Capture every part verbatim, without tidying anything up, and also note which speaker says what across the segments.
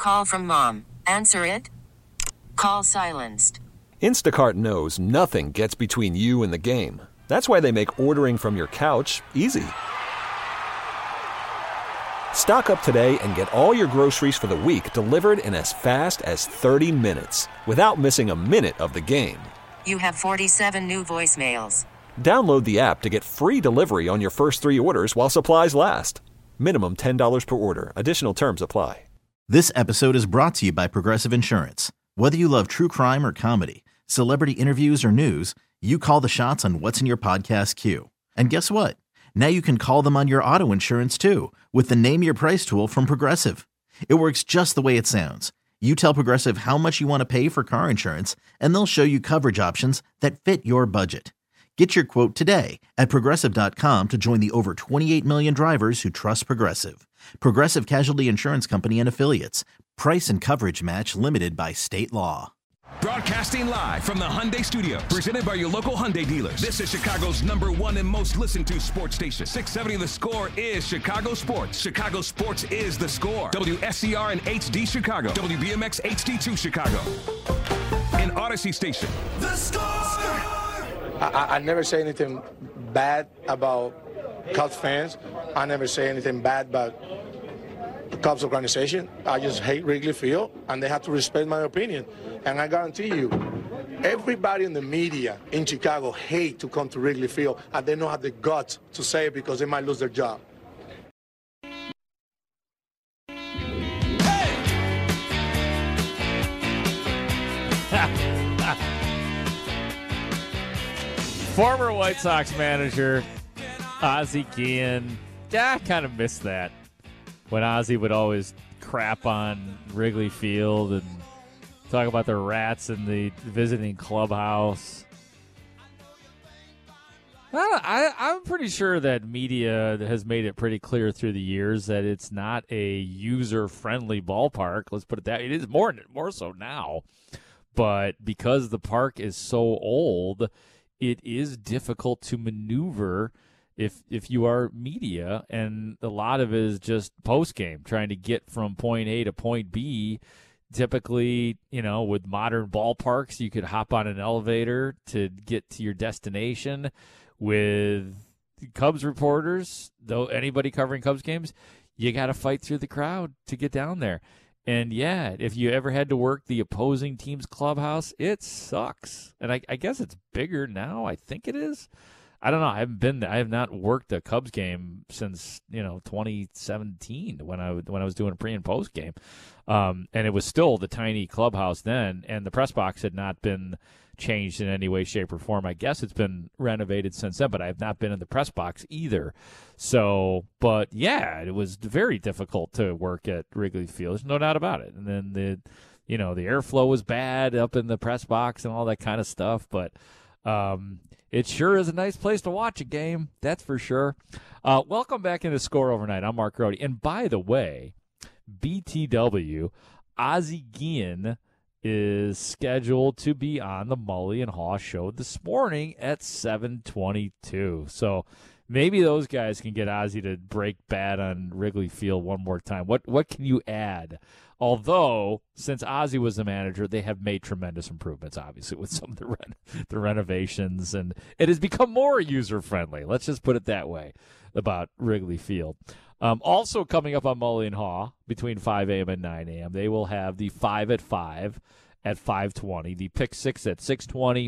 Speaker 1: Call from mom. Answer it. Call silenced.
Speaker 2: Instacart knows nothing gets between you and the game. That's why they make ordering from your couch easy. Stock up today and get all your groceries for the week delivered in as fast as thirty minutes without missing a minute of the game.
Speaker 1: You have forty-seven new voicemails.
Speaker 2: Download the app to get free delivery on your first three orders while supplies last. Minimum ten dollars per order. Additional terms apply.
Speaker 3: This episode is brought to you by Progressive Insurance. Whether you love true crime or comedy, celebrity interviews or news, you call the shots on what's in your podcast queue. And guess what? Now you can call them on your auto insurance too with the Name Your Price tool from Progressive. It works just the way it sounds. You tell Progressive how much you want to pay for car insurance, and they'll show you coverage options that fit your budget. Get your quote today at Progressive dot com to join the over twenty-eight million drivers who trust Progressive. Progressive Casualty Insurance Company and Affiliates. Price and coverage match limited by state law.
Speaker 4: Broadcasting live from the Hyundai Studios, presented by your local Hyundai dealers. This is Chicago's number one and most listened to sports station. six seventy The Score is Chicago Sports. Chicago Sports is The Score. W S C R and H D Chicago. W B M X H D two Chicago. And Odyssey Station. The Score!
Speaker 5: I, I never say anything bad about Cubs fans. I never say anything bad about the Cubs organization. I just hate Wrigley Field, and they have to respect my opinion. And I guarantee you, everybody in the media in Chicago hate to come to Wrigley Field, and they don't have the guts to say it because they might lose their job.
Speaker 6: Former White Sox manager Ozzie Guillen. Yeah, I kind of missed that. When Ozzie would always crap on Wrigley Field and talk about the rats in the visiting clubhouse. I, I, I'm pretty sure that media has made it pretty clear through the years that it's not a user-friendly ballpark. Let's put it that way. It is more, more so now. But because the park is so old, it is difficult to maneuver if if you are media, and a lot of it is just post-game, trying to get from point A to point B. Typically, you know, with modern ballparks, you could hop on an elevator to get to your destination. With Cubs reporters, though, anybody covering Cubs games, you got to fight through the crowd to get down there. And, yeah, if you ever had to work the opposing team's clubhouse, it sucks. And I, I guess it's bigger now. I think it is. I don't know. I haven't been there. I have not worked a Cubs game since, you know, twenty seventeen when I, when I was doing a pre- and post game. Um, and it was still the tiny clubhouse then, and the press box had not been changed in any way, shape, or form. I guess it's been renovated since then, but I have not been in the press box either. So, but yeah, it was very difficult to work at Wrigley Field. There's no doubt about it. And then the, you know, the airflow was bad up in the press box and all that kind of stuff. But um, it sure is a nice place to watch a game. That's for sure. Uh, welcome back into Score Overnight. I'm Mark Grody. And by the way, B T W, Ozzie Guillen is scheduled to be on the Mully and Haw show this morning at seven twenty-two. So maybe those guys can get Ozzie to break bad on Wrigley Field one more time. What what can you add? Although, since Ozzie was the manager, they have made tremendous improvements, obviously, with some of the, ren- the renovations, and it has become more user-friendly. Let's just put it that way about Wrigley Field. Um, also coming up on Mully and Haw between five a.m. and nine a.m., they will have the five at five at five twenty, the Pick Six at six twenty,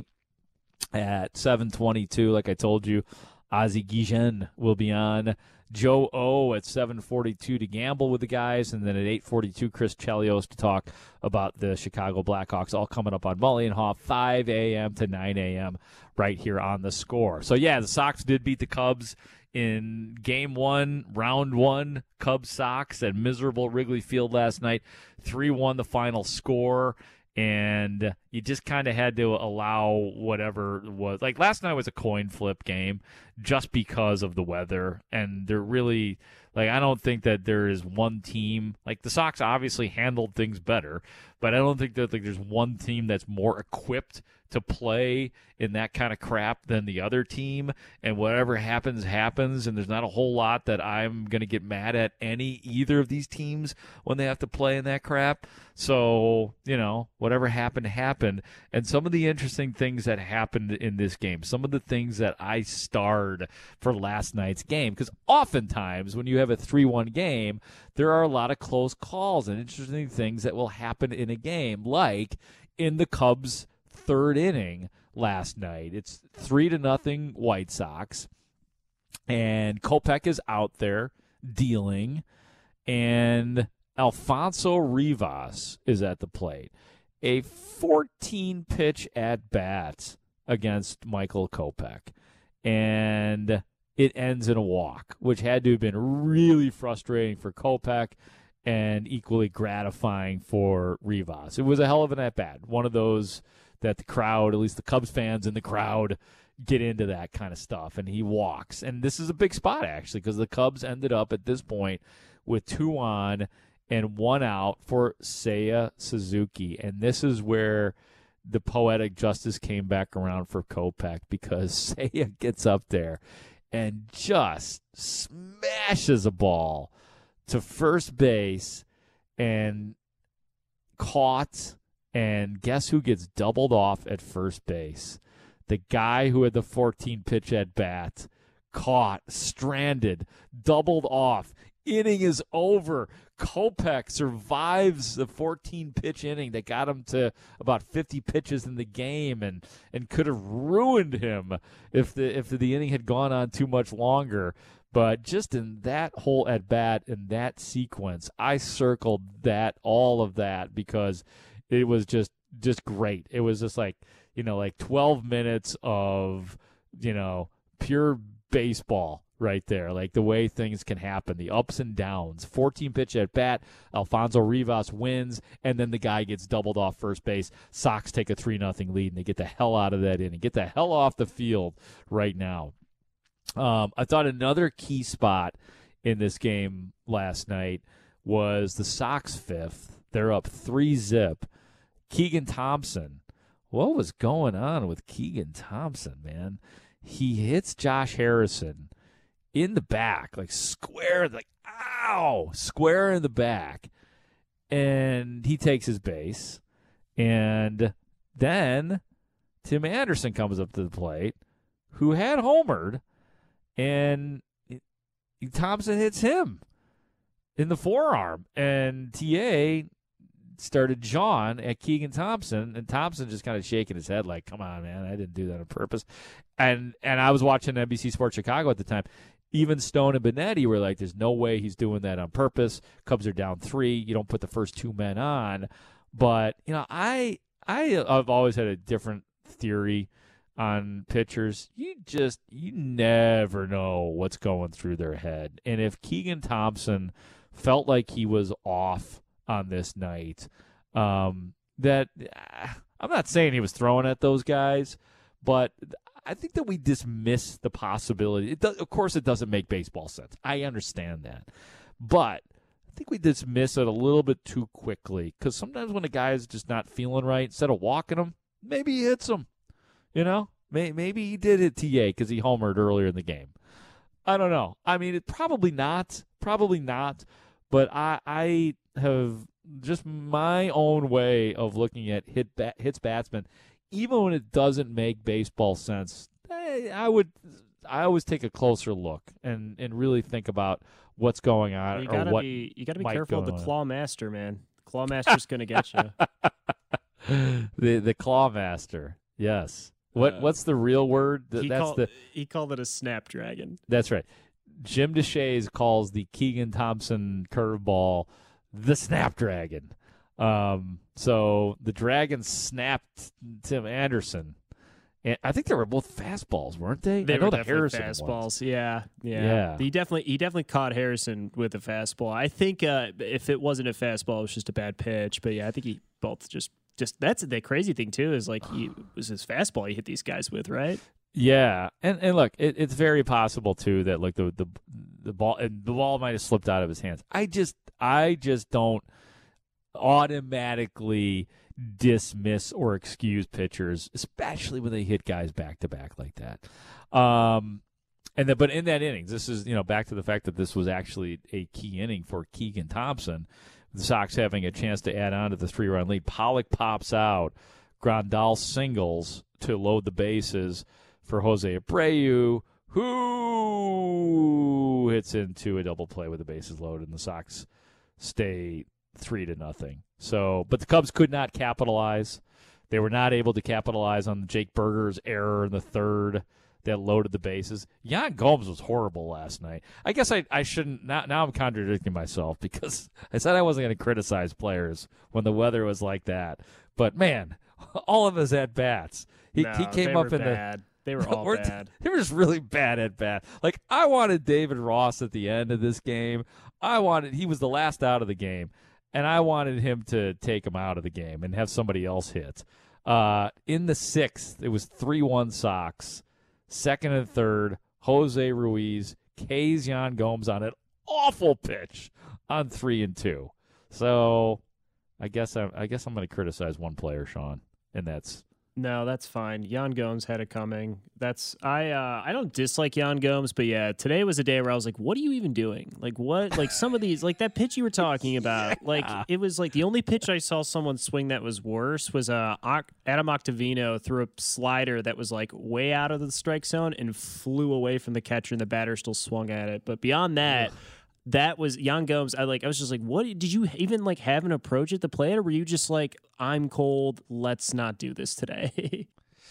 Speaker 6: at seven twenty-two, like I told you, Ozzie Guillen will be on. Joe O at seven forty-two to gamble with the guys, and then at eight forty-two, Chris Chelios to talk about the Chicago Blackhawks, all coming up on Mully and Haw, five a.m. to nine a.m. right here on The Score. So, yeah, the Sox did beat the Cubs in game one, round one, Cubs Sox at miserable Wrigley Field last night. three one the final score, and you just kind of had to allow whatever was. Like, last night was a coin flip game just because of the weather, and they're really, like, I don't think that there is one team. Like, the Sox obviously handled things better, but I don't think that, like, there's one team that's more equipped to play in that kind of crap than the other team, and whatever happens, happens, and there's not a whole lot that I'm going to get mad at any either of these teams when they have to play in that crap. So, you know, whatever happened, happened. And some of the interesting things that happened in this game, some of the things that I starred for last night's game, because oftentimes when you have a three one game, there are a lot of close calls and interesting things that will happen in a game, like in the Cubs' third inning last night. It's three to nothing White Sox, and Kopech is out there dealing, and Alfonso Rivas is at the plate. A fourteen pitch at bat against Michael Kopech, and it ends in a walk, which had to have been really frustrating for Kopech and equally gratifying for Rivas. It was a hell of an at bat, one of those that the crowd, at least the Cubs fans in the crowd, get into that kind of stuff, and he walks. And this is a big spot, actually, because the Cubs ended up at this point with two on and one out for Seiya Suzuki. And this is where the poetic justice came back around for Kopech, because Seiya gets up there and just smashes a ball to first base and caught. And guess who gets doubled off at first base? The guy who had the fourteen pitch at bat, caught, stranded, doubled off. Inning is over. Kopech survives the fourteen pitch inning that got him to about fifty pitches in the game, and, and could have ruined him if the if the inning had gone on too much longer. But just in that whole at bat, in that sequence, I circled that, all of that, because it was just just great. It was just like, you know, like twelve minutes of, you know, pure baseball right there, like the way things can happen, the ups and downs. fourteen pitch at bat, Alfonso Rivas wins, and then the guy gets doubled off first base. Sox take a three nothing lead, and they get the hell out of that inning, get the hell off the field right now. Um, I thought another key spot in this game last night was the Sox fifth. They're up three zip. Keegan Thompson. What was going on with Keegan Thompson, man? He hits Josh Harrison in the back, like square, like, ow, square in the back. And he takes his base. And then Tim Anderson comes up to the plate, who had homered, and Thompson hits him in the forearm. And T A started John at Keegan Thompson, and Thompson just kind of shaking his head like, come on, man, I didn't do that on purpose. And and I was watching N B C Sports Chicago at the time. Even Stone and Benetti were like, there's no way he's doing that on purpose. Cubs are down three. You don't put the first two men on. But, you know, I, I, I've always had a different theory on pitchers. You just, you never know what's going through their head. And if Keegan Thompson felt like he was off on this night, um, that I'm not saying he was throwing at those guys, but I think that we dismiss the possibility. It does, of course, it doesn't make baseball sense. I understand that. But I think we dismiss it a little bit too quickly, because sometimes when a guy is just not feeling right, instead of walking him, maybe he hits him. You know, maybe he did hit T A because he homered earlier in the game. I don't know. I mean, it probably not. Probably not. But I, I have just my own way of looking at hit bat, hits batsmen. Even when it doesn't make baseball sense, I, I would. I always take a closer look and, and really think about what's going on.
Speaker 7: You
Speaker 6: or
Speaker 7: gotta
Speaker 6: what
Speaker 7: be. You gotta be
Speaker 6: might
Speaker 7: careful of
Speaker 6: go
Speaker 7: the
Speaker 6: on.
Speaker 7: Claw Master, man. The Claw Master's gonna get you.
Speaker 6: the the Claw Master. Yes. What
Speaker 7: Uh,
Speaker 6: what's the real word? Th-
Speaker 7: He,
Speaker 6: That's
Speaker 7: call,
Speaker 6: the.
Speaker 7: he called it a Snapdragon.
Speaker 6: That's right. Jim DeShays calls the Keegan Thompson curveball the Snapdragon. Um, so the Dragon snapped Tim Anderson. And I think they were both fastballs, weren't they?
Speaker 7: They
Speaker 6: I know
Speaker 7: were
Speaker 6: the
Speaker 7: definitely
Speaker 6: Harrison
Speaker 7: fastballs.
Speaker 6: ones.
Speaker 7: Yeah, yeah,
Speaker 6: Yeah.
Speaker 7: He definitely he definitely caught Harrison with a fastball. I think uh, if it wasn't a fastball, it was just a bad pitch. But yeah, I think he both just just that's the crazy thing too is like he it was his fastball he hit these guys with, right?
Speaker 6: Yeah, and and look, it, it's very possible too that like the the the ball and the ball might have slipped out of his hands. I just I just don't automatically dismiss or excuse pitchers, especially when they hit guys back to back like that. Um, and then, but in that innings, this is, you know, back to the fact that this was actually a key inning for Keegan Thompson. The Sox having a chance to add on to the three-run lead. Pollock pops out. Grandal singles to load the bases for Jose Abreu, who hits into a double play with the bases loaded, and the Sox stay three to nothing. So, but the Cubs could not capitalize. They were not able to capitalize on Jake Berger's error in the third that loaded the bases. Yan Gomes was horrible last night. I guess I, I shouldn't. Now, now I'm contradicting myself because I said I wasn't going to criticize players when the weather was like that. But, man, all of his at-bats. He,
Speaker 7: no,
Speaker 6: he came
Speaker 7: they
Speaker 6: up
Speaker 7: were
Speaker 6: in
Speaker 7: bad.
Speaker 6: the –
Speaker 7: They were all
Speaker 6: were,
Speaker 7: bad.
Speaker 6: They were just really bad at bat. Like, I wanted David Ross at the end of this game. I wanted – he was the last out of the game, and I wanted him to take him out of the game and have somebody else hit. Uh, in the sixth, it was three one Sox. Second and third, Jose Ruiz, K's Yan Gomes on an awful pitch on three and two. So I guess I'm, I guess I'm going to criticize one player, Sean, and that's
Speaker 7: No, that's fine. Yan Gomes had it coming. That's I. Uh, I don't dislike Yan Gomes, but yeah, today was a day where I was like, "What are you even doing? Like, what? Like some of these, like that pitch you were talking about.
Speaker 6: Yeah.
Speaker 7: Like it was like the only pitch I saw someone swing that was worse was uh, Adam Octavino threw a slider that was like way out of the strike zone and flew away from the catcher, and the batter still swung at it. But beyond that. Ugh. That was Yan Gomes. I like. I was just like, "What did you even like have an approach at the plate, or were you just like, I'm cold, let's not do this today?"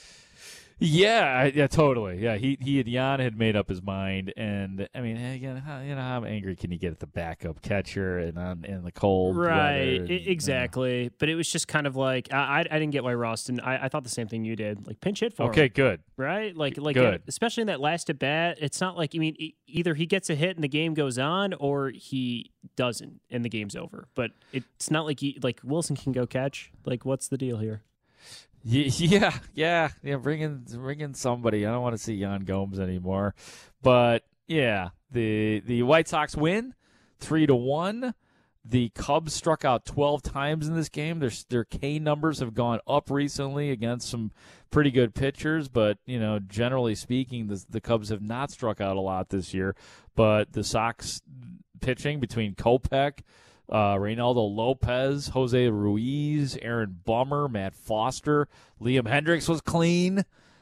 Speaker 6: Yeah, yeah, totally. Yeah, he he had Yan had made up his mind, and I mean, again, how, you know, how angry can you get at the backup catcher and on in the cold
Speaker 7: right?
Speaker 6: weather?
Speaker 7: And, exactly. You know. But it was just kind of like I I, I didn't get why Ross didn't. I, I thought the same thing you did. Like pinch hit for
Speaker 6: okay,
Speaker 7: him.
Speaker 6: good.
Speaker 7: Right? Like like
Speaker 6: good.
Speaker 7: Especially in that last at bat, it's not like I mean e- either he gets a hit and the game goes on, or he doesn't and the game's over. But it's not like he, like Wilson can go catch. Like what's the deal here?
Speaker 6: Yeah, yeah, yeah. Bring in, bring in somebody. I don't want to see Yan Gomes anymore. But yeah, the the White Sox win three to one. The Cubs struck out twelve times in this game. Their their K numbers have gone up recently against some pretty good pitchers, but you know, generally speaking, the the Cubs have not struck out a lot this year. But the Sox pitching between Kopech, Uh, Reynaldo Lopez, Jose Ruiz, Aaron Bummer, Matt Foster, Liam Hendricks was clean.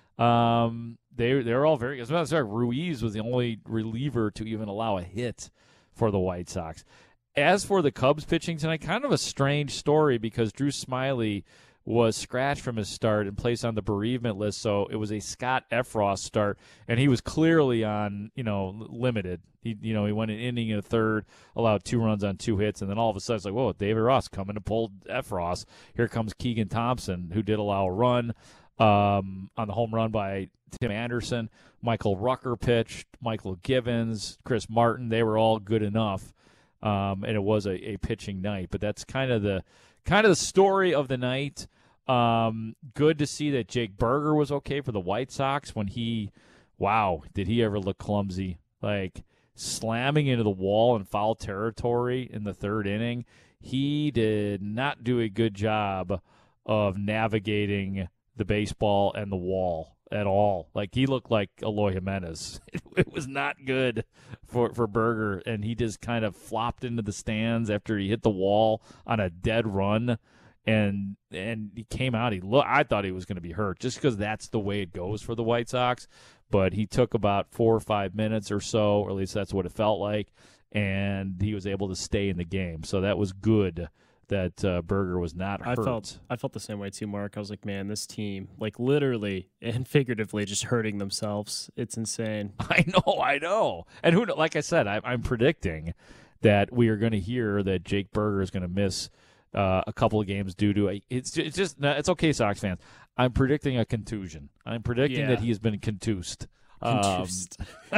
Speaker 6: Um, they they're all very. As a matter of fact, Ruiz was the only reliever to even allow a hit for the White Sox. As for the Cubs pitching tonight, kind of a strange story because Drew Smyly was scratched from his start and placed on the bereavement list, so it was a Scott Effross start, and he was clearly on, you know, limited. He, you know, he went an inning and a third, allowed two runs on two hits, and then all of a sudden it's like, whoa, David Ross coming to pull Effross. Here comes Keegan Thompson, who did allow a run um, on the home run by Tim Anderson. Michael Rucker pitched, Michael Givens, Chris Martin. They were all good enough, um, and it was a, a pitching night. But that's kind of the kind of the story of the night. Um, good to see that Jake Berger was okay for the White Sox when he, wow, did he ever look clumsy? Like slamming into the wall in foul territory in the third inning. He did not do a good job of navigating the baseball and the wall at all. Like he looked like Eloy Jimenez. It, it was not good for, for Berger, and he just kind of flopped into the stands after he hit the wall on a dead run. And and he came out. He look. I thought he was going to be hurt just because that's the way it goes for the White Sox. But he took about four or five minutes or so, or at least that's what it felt like, and he was able to stay in the game. So that was good that uh, Berger was not hurt.
Speaker 7: I felt I felt the same way too, Mark. I was like, man, this team, like literally and figuratively, just hurting themselves. It's insane.
Speaker 6: I know, I know. And who? Like I said, I, I'm predicting that we are going to hear that Jake Berger is going to miss Uh, a couple of games due to a, it's it's just it's okay, Sox fans. I'm predicting a contusion. I'm predicting
Speaker 7: yeah.
Speaker 6: that he has been contused.
Speaker 7: Contused.
Speaker 6: Um,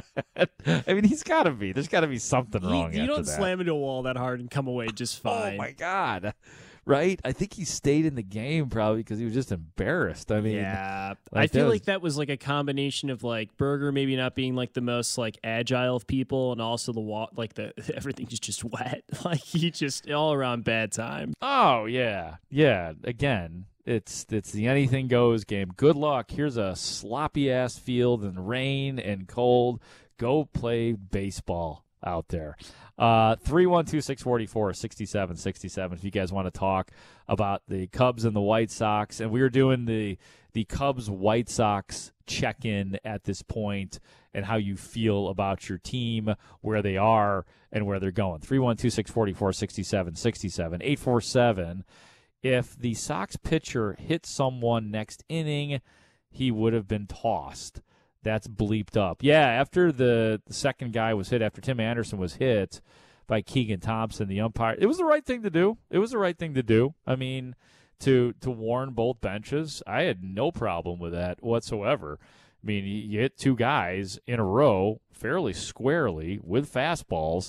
Speaker 6: I mean, he's got to be. There's got to be something wrong.
Speaker 7: You, you
Speaker 6: after
Speaker 7: don't
Speaker 6: that.
Speaker 7: slam into a wall that hard and come away just fine.
Speaker 6: Oh my God! right? I think he stayed in the game probably because he was just embarrassed. I mean,
Speaker 7: yeah,
Speaker 6: like
Speaker 7: I feel
Speaker 6: that was-
Speaker 7: like that was like a combination of like Berger maybe not being like the most like agile of people, and also the wa- like the everything is just wet. Like he just all around bad time.
Speaker 6: Oh yeah, yeah. Again, it's it's the anything goes game. Good luck. Here's a sloppy ass field and rain and cold. Go play baseball out there. Uh, three one two, six four four, six seven six seven if you guys want to talk about the Cubs and the White Sox. And we were doing the the Cubs-White Sox check-in at this point and how you feel about your team, where they are, and where they're going. three one two, six four four, six seven six seven. eight four seven, if the Sox pitcher hit someone next inning, he would have been tossed. That's bleeped up. Yeah, after the, the second guy was hit, after Tim Anderson was hit by Keegan Thompson, the umpire, it was the right thing to do. It was the right thing to do. I mean, to to warn both benches, I had no problem with that whatsoever. I mean, you, you hit two guys in a row fairly squarely with fastballs.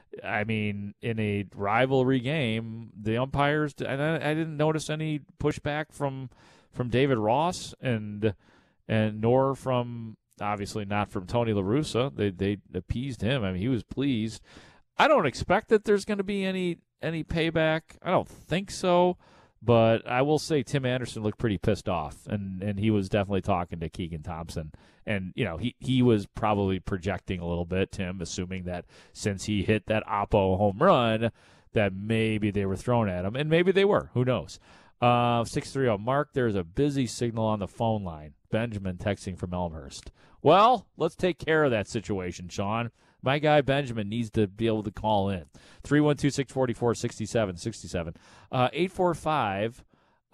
Speaker 6: I mean, in a rivalry game, the umpires, and I, I didn't notice any pushback from from David Ross and and nor from, obviously not from Tony La Russa. They they appeased him. I mean, he was pleased. I don't expect that there's going to be any any payback. I don't think so. But I will say Tim Anderson looked pretty pissed off, and, and he was definitely talking to Keegan Thompson. And, you know, he, he was probably projecting a little bit, Tim, assuming that since he hit that Oppo home run, that maybe they were thrown at him. And maybe they were. Who knows? Uh, six three zero. Mark, there's a busy signal on the phone line. Benjamin texting from Elmhurst. Well, let's take care of that situation, Sean. My guy Benjamin needs to be able to call in. three one two, six four four, six seven six seven. Uh, eight four five,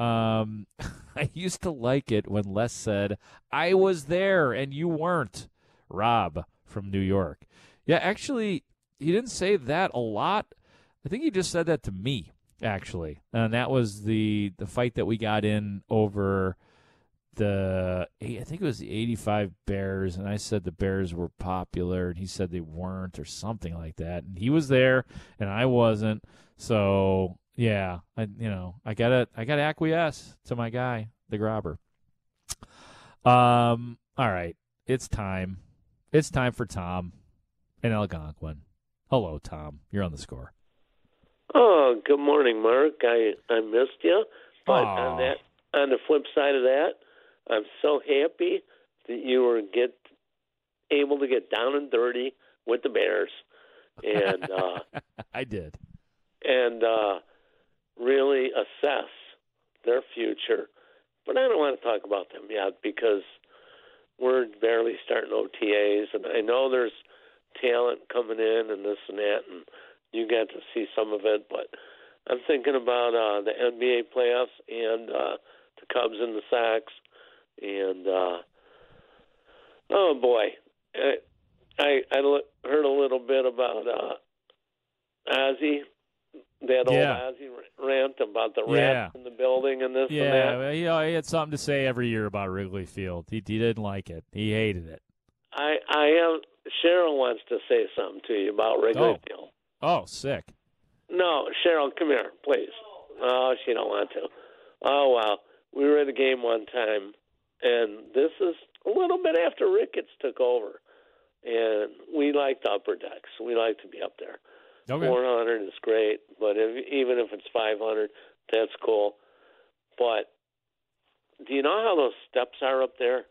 Speaker 6: um, I used to like it when Les said, I was there and you weren't. Rob from New York. Yeah, actually, he didn't say that a lot. I think he just said that to me, actually. And that was the, the fight that we got in over the, I think it was the eighty-five Bears, and I said the Bears were popular, and he said they weren't, or something like that. And he was there, and I wasn't. So yeah, I you know I gotta I gotta acquiesce to my guy, the Grobber. Um. All right, it's time. It's time for Tom in Algonquin. Hello, Tom. You're on the score.
Speaker 8: Oh, good morning, Mark. I I missed you, but
Speaker 6: Aww.
Speaker 8: on that on the flip side of that, I'm so happy that you were get able to get down and dirty with the Bears, and uh,
Speaker 6: I did,
Speaker 8: and uh, really assess their future. But I don't want to talk about them yet because we're barely starting O T As, and I know there's talent coming in and this and that, and you got to see some of it. But I'm thinking about uh, the N B A playoffs and uh, the Cubs and the Sox. And, uh, oh, boy, I, I, I heard a little bit about uh, Ozzie, that old
Speaker 6: Yeah.
Speaker 8: Ozzie rant about the
Speaker 6: Yeah.
Speaker 8: rats in the building and this and
Speaker 6: yeah.
Speaker 8: that.
Speaker 6: Well, you know, he had something to say every year about Wrigley Field. He, he didn't like it. He hated it.
Speaker 8: I, I am, Cheryl wants to say something to you about Wrigley
Speaker 6: Oh.
Speaker 8: Field.
Speaker 6: Oh, sick.
Speaker 8: No, Cheryl, come here, please. Oh, she don't want to. Oh, well, we were at a game one time. And this is a little bit after Ricketts took over. And we like the upper decks. We like to be up there.
Speaker 6: Okay.
Speaker 8: four hundred is great, but if, even if it's five hundred, that's cool. But do you know how those steps are up there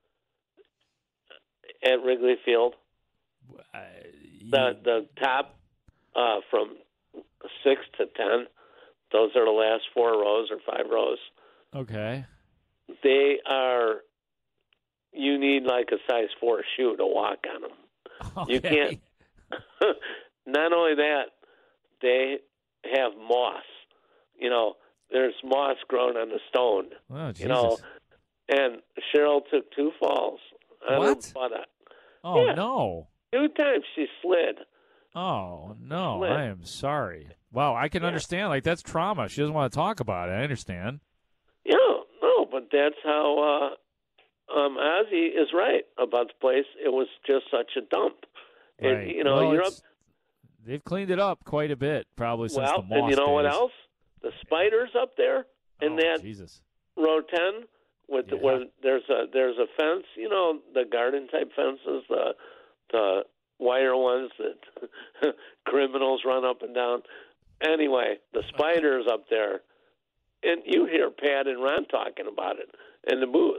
Speaker 8: at Wrigley Field?
Speaker 6: Uh,
Speaker 8: The, the top uh, from six to ten, those are the last four rows or five rows.
Speaker 6: Okay.
Speaker 8: They are, you need like a size four shoe to walk on them.
Speaker 6: Okay.
Speaker 8: You can't, not only that, they have moss. You know, there's moss growing on the stone.
Speaker 6: Oh, Jesus.
Speaker 8: You know, and Cheryl took two falls on
Speaker 6: What?
Speaker 8: her buttock.
Speaker 6: Oh,
Speaker 8: yeah.
Speaker 6: no.
Speaker 8: Two times she slid.
Speaker 6: Oh, no.
Speaker 8: Slid.
Speaker 6: I am sorry. Wow, I can
Speaker 8: Yeah.
Speaker 6: understand. Like, that's trauma. She doesn't want to talk about it. I understand.
Speaker 8: Yeah, no, but that's how uh, um, Ozzie is right about the place. It was just such a dump. And,
Speaker 6: Right.
Speaker 8: you know,
Speaker 6: Well,
Speaker 8: you're up.
Speaker 6: it's- They've cleaned it up quite a bit, probably since
Speaker 8: Well,
Speaker 6: the Moss
Speaker 8: and you know what
Speaker 6: days.
Speaker 8: else? the spiders up there in
Speaker 6: oh,
Speaker 8: that
Speaker 6: Jesus.
Speaker 8: row ten with
Speaker 6: Yeah.
Speaker 8: the, where there's a there's a fence, you know, the garden type fences, the the wire ones that criminals run up and down. Anyway, the spiders up there, and you hear Pat and Ron talking about it in the booth.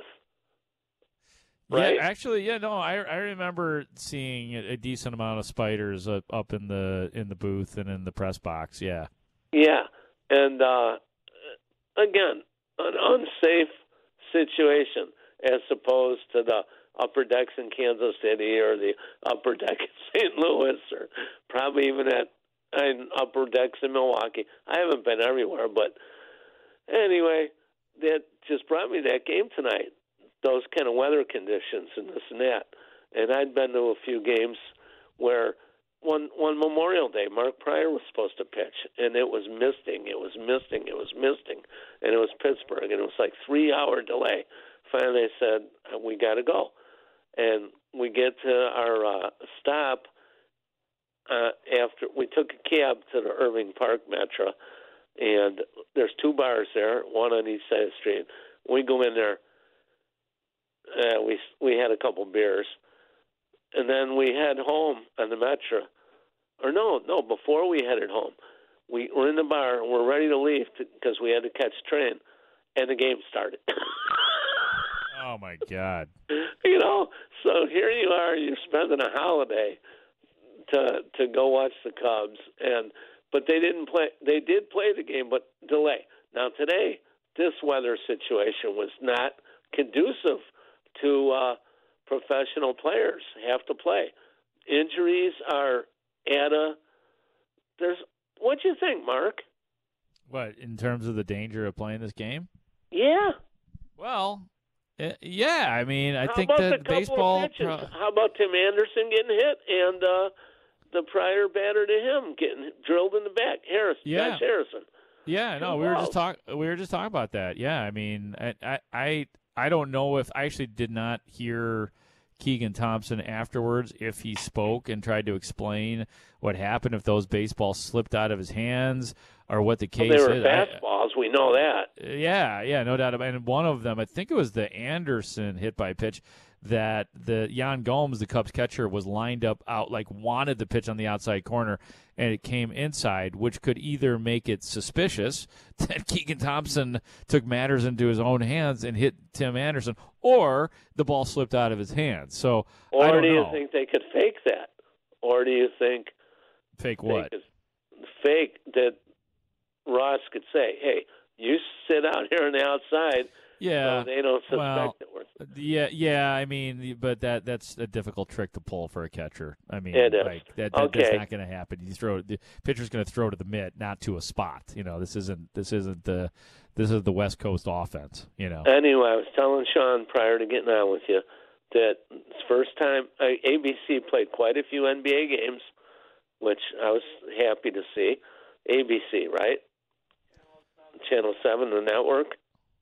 Speaker 8: Right?
Speaker 6: Yeah, actually, yeah, no, I I remember seeing a, a decent amount of spiders up, up in the in the booth and in the press box. Yeah.
Speaker 8: Yeah, and uh, again, an unsafe situation as opposed to the upper decks in Kansas City or the upper deck in Saint Louis or probably even at in upper decks in Milwaukee. I haven't been everywhere, but anyway, that just brought me that game tonight. Those kind of weather conditions and this and that. And I'd been to a few games where one one Memorial Day, Mark Pryor was supposed to pitch, and it was misting, it was misting, it was misting, and it was Pittsburgh, and it was like three-hour delay. Finally, I said, we got to go. And we get to our uh, stop uh, after we took a cab to the Irving Park Metro, and there's two bars there, one on each side of the street. We go in there. Uh, we we had a couple beers, and then we head home on the Metro. Or no, no, before we headed home, we were in the bar and we're ready to leave because we had to catch a train, and the game started.
Speaker 6: Oh my God!
Speaker 8: You know, so here you are, you're spending a holiday to to go watch the Cubs, and but they didn't play. They did play the game, but delay. Now today, this weather situation was not conducive to uh, professional players have to play. Injuries are at a there's what do you think, Mark?
Speaker 6: What, in terms of the danger of playing this game?
Speaker 8: Yeah.
Speaker 6: Well, uh, yeah. I mean, I
Speaker 8: How
Speaker 6: think
Speaker 8: about
Speaker 6: that
Speaker 8: the couple
Speaker 6: baseball.
Speaker 8: of pitches?
Speaker 6: Pro-
Speaker 8: How about Tim Anderson getting hit and uh, the prior batter to him getting drilled in the back? Harris,
Speaker 6: Yeah.
Speaker 8: Josh Harrison.
Speaker 6: Yeah, no,
Speaker 8: Two
Speaker 6: we were just
Speaker 8: balls.
Speaker 6: talk. We were just talking about that. Yeah, I mean, I, I, I, I don't know if I actually did not hear Keegan Thompson afterwards if he spoke and tried to explain what happened, if those baseballs slipped out of his hands or what the case
Speaker 8: Well, they were
Speaker 6: is.
Speaker 8: fastballs. We know that.
Speaker 6: I, yeah, yeah, no doubt about it. And one of them, I think it was the Anderson hit by pitch that the Jan Gomes, the Cubs catcher, was lined up out, like wanted the pitch on the outside corner, and it came inside, which could either make it suspicious that Keegan Thompson took matters into his own hands and hit Tim Anderson, or the ball slipped out of his hands. So
Speaker 8: Or
Speaker 6: I don't
Speaker 8: do you
Speaker 6: know.
Speaker 8: think they could fake that? Or do you think
Speaker 6: Fake
Speaker 8: they
Speaker 6: what?
Speaker 8: could fake that Ross could say, hey, you sit out here on the outside
Speaker 6: Yeah.
Speaker 8: so they don't suspect
Speaker 6: well,
Speaker 8: that we're
Speaker 6: Yeah, yeah. I mean, but that that's a difficult trick to pull for a catcher. I mean,
Speaker 8: It is.
Speaker 6: like that, that
Speaker 8: Okay.
Speaker 6: that's not going to happen. You throw the pitcher's going to throw to the mitt, not to a spot. You know, this isn't this isn't the this is the West Coast offense. You know.
Speaker 8: Anyway, I was telling Sean prior to getting on with you that it's first time uh, A B C played quite a few N B A games, which I was happy to see. A B C, right? Channel seven, the network.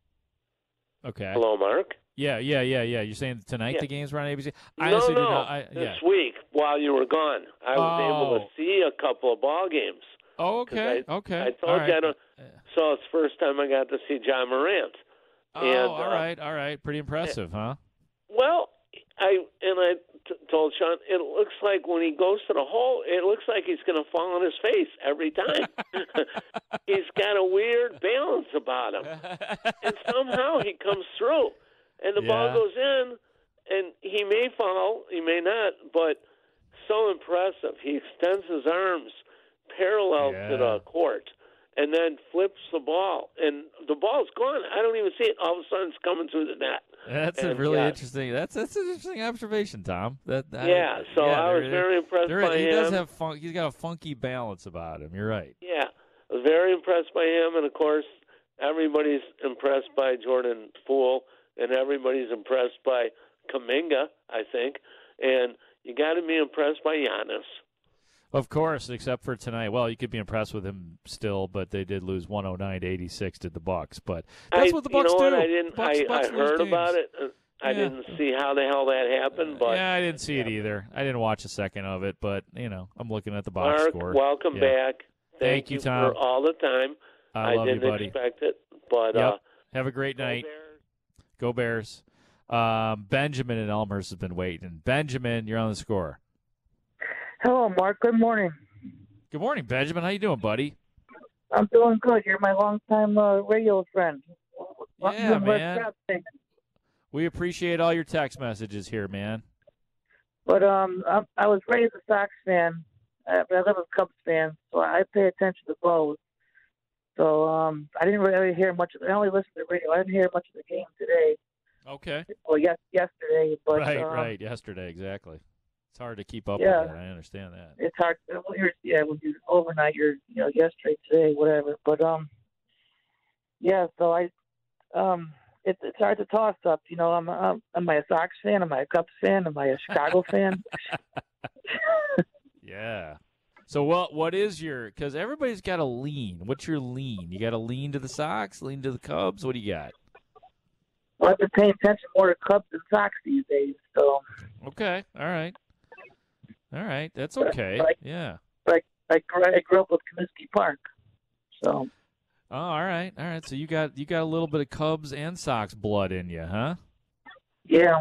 Speaker 6: Okay.
Speaker 8: Hello, Mark.
Speaker 6: Yeah, yeah, yeah, yeah. You're saying tonight
Speaker 8: Yeah.
Speaker 6: the games were on A B C? I
Speaker 8: no,
Speaker 6: honestly
Speaker 8: no.
Speaker 6: did not. I,
Speaker 8: this
Speaker 6: yeah.
Speaker 8: week, while you were gone, I was able to
Speaker 6: Oh.
Speaker 8: see a couple of ball games.
Speaker 6: Oh,
Speaker 8: 'Cause
Speaker 6: okay.
Speaker 8: I,
Speaker 6: okay.
Speaker 8: I told
Speaker 6: all right.
Speaker 8: you I don't. So it's the first time I got to see John Morant.
Speaker 6: Oh,
Speaker 8: and,
Speaker 6: all
Speaker 8: uh,
Speaker 6: right, all right. Pretty impressive, huh?
Speaker 8: Well, I and I t- told Sean it looks like when he goes to the hole, it looks like he's going to fall on his face every time. He's got a weird balance about him, and somehow he comes through, and the ball
Speaker 6: Yeah.
Speaker 8: goes in, and he may fall, he may not, but so impressive. He extends his arms parallel to
Speaker 6: Yeah.
Speaker 8: the court, and then flips the ball, and the ball's gone. I don't even see it. All of a sudden, it's coming through the net.
Speaker 6: That's a
Speaker 8: And,
Speaker 6: really
Speaker 8: yeah.
Speaker 6: interesting. That's that's an interesting observation, Tom. That I-
Speaker 8: Yeah, so
Speaker 6: yeah,
Speaker 8: I was
Speaker 6: there-
Speaker 8: very impressed
Speaker 6: there-
Speaker 8: by
Speaker 6: he
Speaker 8: him.
Speaker 6: does have fun, he's got a funky balance about him. You're right.
Speaker 8: Yeah, I was very impressed by him, and of course, everybody's impressed by Jordan Poole, and everybody's impressed by Kuminga, I think, and you got to be impressed by Giannis.
Speaker 6: Of course, except for tonight. Well, you could be impressed with him still, but they did lose one oh nine to eighty-six to the Bucks. But that's
Speaker 8: I,
Speaker 6: what the Bucks
Speaker 8: you know
Speaker 6: do.
Speaker 8: What? I didn't.
Speaker 6: Bucks,
Speaker 8: I,
Speaker 6: Bucks
Speaker 8: I
Speaker 6: lose
Speaker 8: heard
Speaker 6: games.
Speaker 8: about it. uh, I
Speaker 6: Yeah.
Speaker 8: didn't see how the hell that happened, but
Speaker 6: yeah, I didn't see it either. I didn't watch a second of it, but you know, I'm looking at the box
Speaker 8: Mark,
Speaker 6: score.
Speaker 8: welcome
Speaker 6: Yeah.
Speaker 8: back. Thank,
Speaker 6: Thank you, Tom.
Speaker 8: for all the time.
Speaker 6: I,
Speaker 8: I
Speaker 6: love
Speaker 8: didn't
Speaker 6: you, buddy.
Speaker 8: expect it, but
Speaker 6: Yep.
Speaker 8: uh,
Speaker 6: Have a great
Speaker 8: go
Speaker 6: night.
Speaker 8: Bears.
Speaker 6: Go Bears. Um, Benjamin in Elmhurst has been waiting. Benjamin, you're on the score.
Speaker 9: Hello, Mark. Good morning.
Speaker 6: Good morning, Benjamin. How you doing, buddy?
Speaker 9: I'm doing good. You're my longtime uh, radio friend.
Speaker 6: Yeah,
Speaker 9: You're my
Speaker 6: man.
Speaker 9: friend.
Speaker 6: We appreciate all your text messages here, man.
Speaker 9: But um, I, I was raised a Sox fan, uh, but I live a Cubs fan, so I pay attention to both. So um, I didn't really hear much of it. I only listened to the radio. I didn't hear much of the game today.
Speaker 6: Okay.
Speaker 9: Well, yes, yesterday. But,
Speaker 6: right,
Speaker 9: um,
Speaker 6: right. Yesterday, exactly. It's hard to keep up
Speaker 9: Yeah.
Speaker 6: with that. I understand that.
Speaker 9: It's hard. When you're, yeah, when you're overnight, you're you know yesterday, today, whatever. But um, yeah. So I um, it's it's hard to toss up. You know, I'm, I'm am I a Sox fan? Am I a Cubs fan? Am I a Chicago fan?
Speaker 6: Yeah. So what what is your? Because everybody's got a lean. What's your lean? You got a lean to the Sox, lean to the Cubs. What do you got?
Speaker 9: Well, I've been paying attention more to Cubs than Sox these days. So
Speaker 6: Okay. All right. All right. That's okay.
Speaker 9: But I-
Speaker 6: Yeah.
Speaker 9: I I grew, I grew up with Comiskey Park. So
Speaker 6: Oh, all right. All right. So you got you got a little bit of Cubs and Sox blood in you, huh?
Speaker 9: yeah,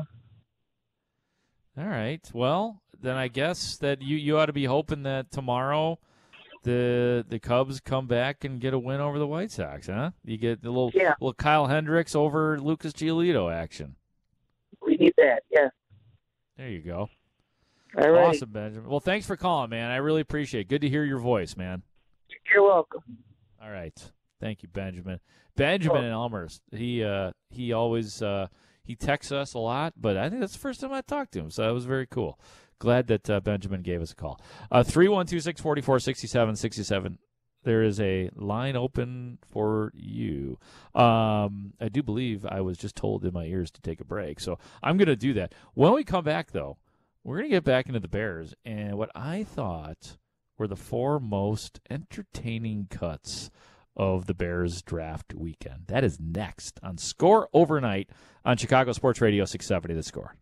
Speaker 6: All right. Well, then I guess that you, you ought to be hoping that tomorrow the the Cubs come back and get a win over the White Sox, huh? You get a little
Speaker 9: Yeah.
Speaker 6: little Kyle Hendricks over Lucas Giolito action.
Speaker 9: we need that. Yeah.
Speaker 6: There you go.
Speaker 9: All right.
Speaker 6: Awesome, Benjamin. Well, thanks for calling, man. I really appreciate it. Good to hear your voice, man.
Speaker 9: You're welcome.
Speaker 6: All right. Thank you, Benjamin. Benjamin in Elmhurst. He uh he always uh he texts us a lot, but I think that's the first time I talked to him, so that was very cool. Glad that uh, Benjamin gave us a call. Uh three one two six four four six seven six seven. There is a line open for you. Um I do believe I was just told in my ears to take a break, so I'm going to do that. When we come back though, we're going to get back into the Bears and what I thought were the four most entertaining cuts of the Bears draft weekend. That is next on Score Overnight on Chicago Sports Radio six seventy The Score.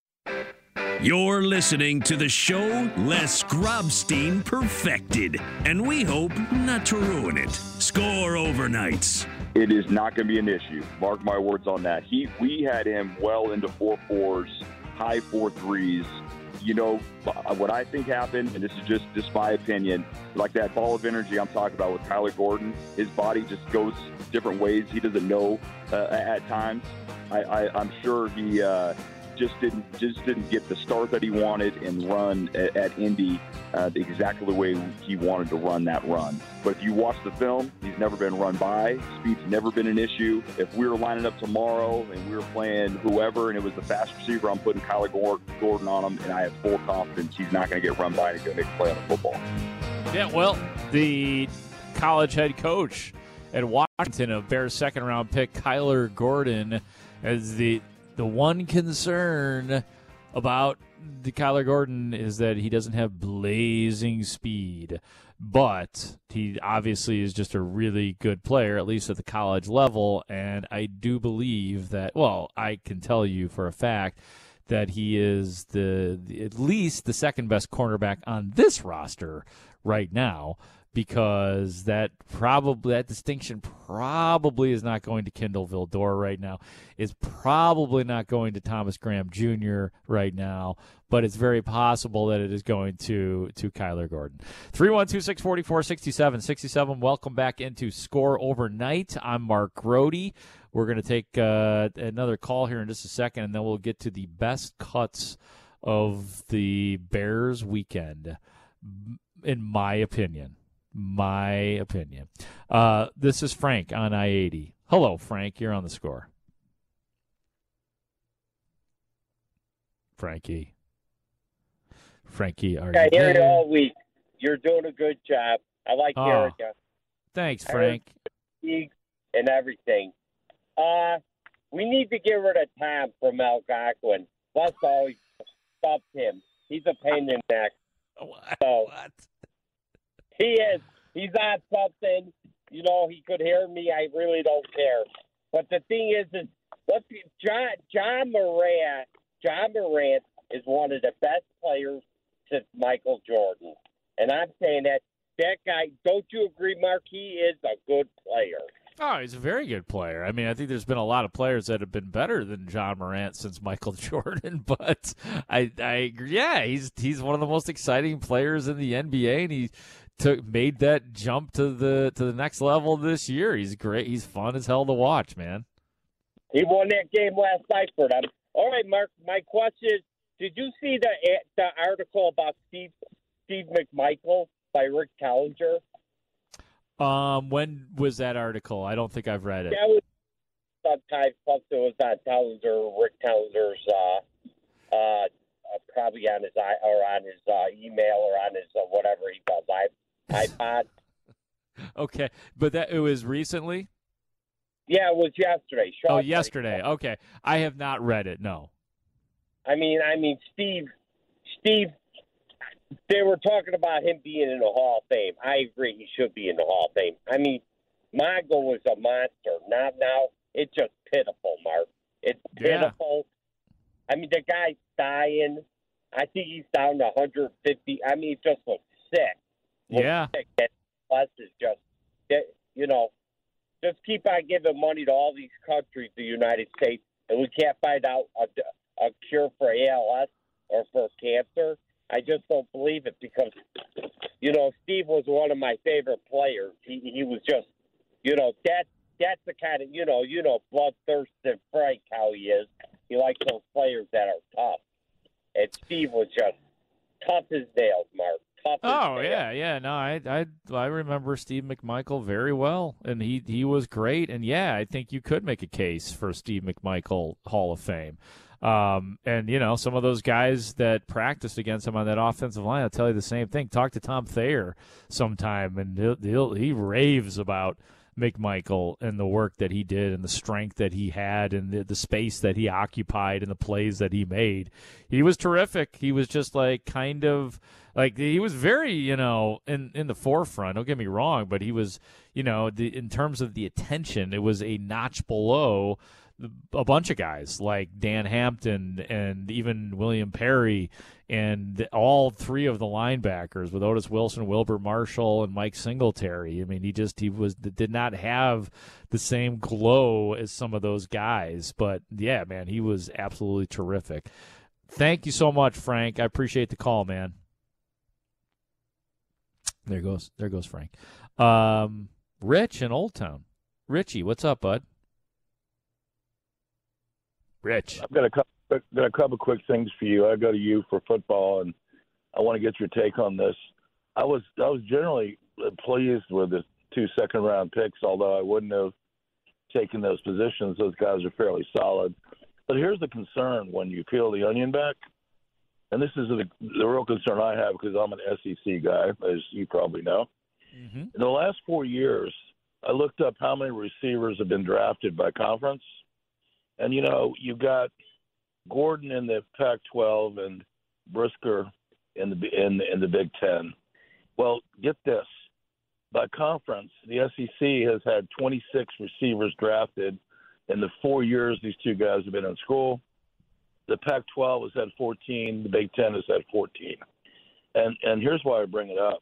Speaker 10: You're listening to the show Les Grobstein perfected, and we hope not to ruin it. Score Overnights.
Speaker 11: It is not going to be an issue. Mark my words on that. He, we had him well into four fours, high four threes. You know, what I think happened, and this is just, just my opinion, like that ball of energy I'm talking about with Kyler Gordon, his body just goes different ways. He doesn't know uh, at times. I, I, I'm sure he uh, just didn't just didn't get the start that he wanted and run at, at Indy uh, exactly the way he wanted to run that run. But if you watch the film, he's never been run by. Speed's never been an issue. If we were lining up tomorrow and we were playing whoever and it was the fast receiver, I'm putting Kyler Gordon on him, and I have full confidence he's not going to get run by and he's going to make a play on the football.
Speaker 6: Yeah, well, the college head coach at Washington, a Bears second-round pick, Kyler Gordon, as the the one concern about the Kyler Gordon is that he doesn't have blazing speed, but he obviously is just a really good player, at least at the college level, and I do believe that, well, I can tell you for a fact that he is the, the at least the second best cornerback on this roster right now, because that probably that distinction probably is not going to Kendall Vildor right now. Is probably not going to Thomas Graham Junior right now, but it's very possible that it is going to to Kyler Gordon. three one two, six four four, six seven six seven. Welcome back into Score Overnight. I'm Mark Grody. We're going to take uh, another call here in just a second, and then we'll get to the best cuts of the Bears weekend, in my opinion. My opinion. Uh, this is Frank on I eighty. Hello, Frank. You're on the Score. Frankie. Frankie, are
Speaker 12: I
Speaker 6: you
Speaker 12: hear it
Speaker 6: there?
Speaker 12: all week. You're doing a good job. I like
Speaker 6: Oh,
Speaker 12: hearing you.
Speaker 6: thanks, Frank.
Speaker 12: And everything. Uh, we need to get rid of Tom from Algonquin. That's always stopped him. He's a pain in the neck.
Speaker 6: What?
Speaker 12: So,
Speaker 6: What?
Speaker 12: He is. He's on something. You know, he could hear me. I really don't care. But the thing is, is let's John John Morant. John Morant is one of the best players since Michael Jordan, and I'm saying that that guy, don't you agree, Mark? He is a good player.
Speaker 6: Oh, he's a very good player. I mean, I think there's been a lot of players that have been better than John Morant since Michael Jordan, but I, I agree. Yeah, he's he's one of the most exciting players in the N B A, and he took made that jump to the to the next level this year. He's great. He's fun as hell to watch, man.
Speaker 12: He won that game last night for them. All right, Mark. My question is: did you see the the article about Steve Steve McMichael by Rick Tellinger?
Speaker 6: Um, when was that article? I don't think I've read it.
Speaker 12: That was sometime. Plus, it was on Tellinger, Rick Tellinger's, uh, uh, uh, probably on his i or on his uh, email or on his uh, whatever he does, i iPod.
Speaker 6: Okay, but that it was recently.
Speaker 12: Yeah, it was yesterday.
Speaker 6: Oh, yesterday. Okay, I have not read it. No.
Speaker 12: I mean, I mean, Steve, Steve. They were talking about him being in the Hall of Fame. I agree, he should be in the Hall of Fame. I mean, Mongo was a monster. Not now. It's just pitiful, Mark. It's pitiful. Yeah. I mean, the guy's dying. I think he's down to one hundred fifty. I mean, it just looks sick. Looks
Speaker 6: yeah.
Speaker 12: Sick. And plus, is just, you know, just keep on giving money to all these countries, the United States, and we can't find out a, a cure for A L S or for cancer. I just don't believe it because, you know, Steve was one of my favorite players. He he was just, you know, that that's the kind of, you know, you know, bloodthirsty Frank how he is. He likes those players that are tough. And Steve was just tough as nails, Mark. Tough as
Speaker 6: Oh
Speaker 12: nails.
Speaker 6: yeah, yeah. No, I I I remember Steve McMichael very well, and he he was great. And yeah, I think you could make a case for Steve McMichael Hall of Fame. Um, and, you know, some of those guys that practiced against him on that offensive line, I'll tell you the same thing. Talk to Tom Thayer sometime, and he'll, he'll, he raves about McMichael and the work that he did and the strength that he had and the, the space that he occupied and the plays that he made. He was terrific. He was just like kind of like he was very, you know, in, in the forefront. Don't get me wrong, but he was, you know, the, in terms of the attention, it was a notch below a bunch of guys like Dan Hampton and even William Perry and all three of the linebackers with Otis Wilson, Wilbur Marshall, and Mike Singletary. I mean, he just he was did not have the same glow as some of those guys. But, yeah, man, he was absolutely terrific. Thank you so much, Frank. I appreciate the call, man. There goes there goes Frank. Um, Rich in Old Town. Richie, what's up, bud? Rich.
Speaker 13: I've got a couple, got a couple quick things for you. I go to you for football, and I want to get your take on this. I was I was generally pleased with the two second round picks, although I wouldn't have taken those positions. Those guys are fairly solid. But here's the concern when you peel the onion back, and this is the, the real concern I have because I'm an S E C guy, as you probably know. Mm-hmm. In the last four years, I looked up how many receivers have been drafted by conference. And, you know, you've got Gordon in the Pac twelve and Brisker in the in, in the Big Ten. Well, get this. By conference, the S E C has had twenty-six receivers drafted in the four years these two guys have been in school. The Pac twelve has had fourteen. The Big Ten has had fourteen. And, and here's why I bring it up.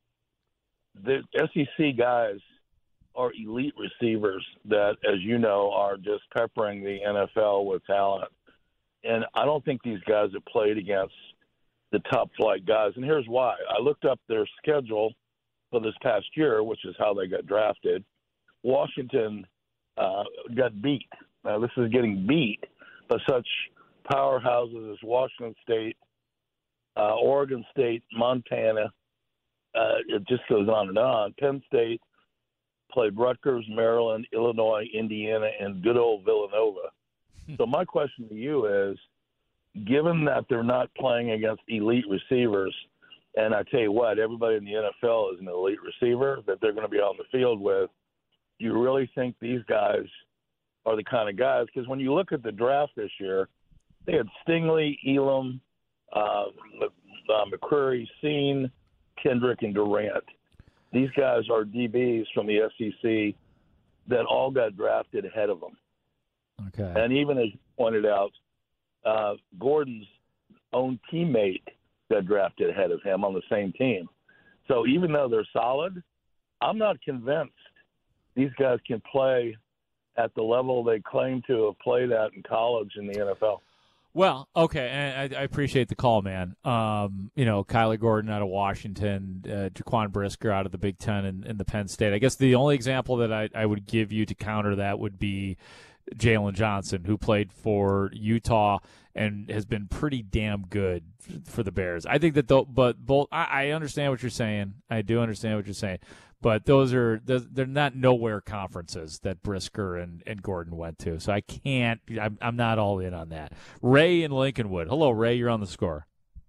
Speaker 13: The S E C guys are elite receivers that, as you know, are just peppering the N F L with talent. And I don't think these guys have played against the top flight guys. And here's why. I looked up their schedule for this past year, which is how they got drafted. Washington uh, got beat. Now, this is getting beat by such powerhouses as Washington State, uh, Oregon State, Montana. Uh, it just goes on and on. Penn State played Rutgers, Maryland, Illinois, Indiana, and good old Villanova. So my question to you is, given that they're not playing against elite receivers, and I tell you what, everybody in the N F L is an elite receiver that they're going to be on the field with, do you really think these guys are the kind of guys? Because when you look at the draft this year, they had Stingley, Elam, uh, uh, McCreary, Seen, Kendrick, and Durant. These guys are D Bs from the S E C that all got drafted ahead of them.
Speaker 6: Okay.
Speaker 13: And even as you pointed out, uh, Gordon's own teammate got drafted ahead of him on the same team. So even though they're solid, I'm not convinced these guys can play at the level they claim to have played at in college in the N F L.
Speaker 6: Well, okay, and I, I appreciate the call, man. Um, you know, Kyler Gordon out of Washington, uh, Jaquan Brisker out of the Big Ten and, and the Penn State. I guess the only example that I, I would give you to counter that would be Jalen Johnson, who played for Utah and has been pretty damn good for the Bears. I think that, though, but both I, I understand what you're saying. I do understand what you're saying. But those are they're not nowhere conferences that Brisker and, and Gordon went to. So I can't I'm, I'm not all in on that. Ray in Lincolnwood. Hello, Ray. You're on the Score.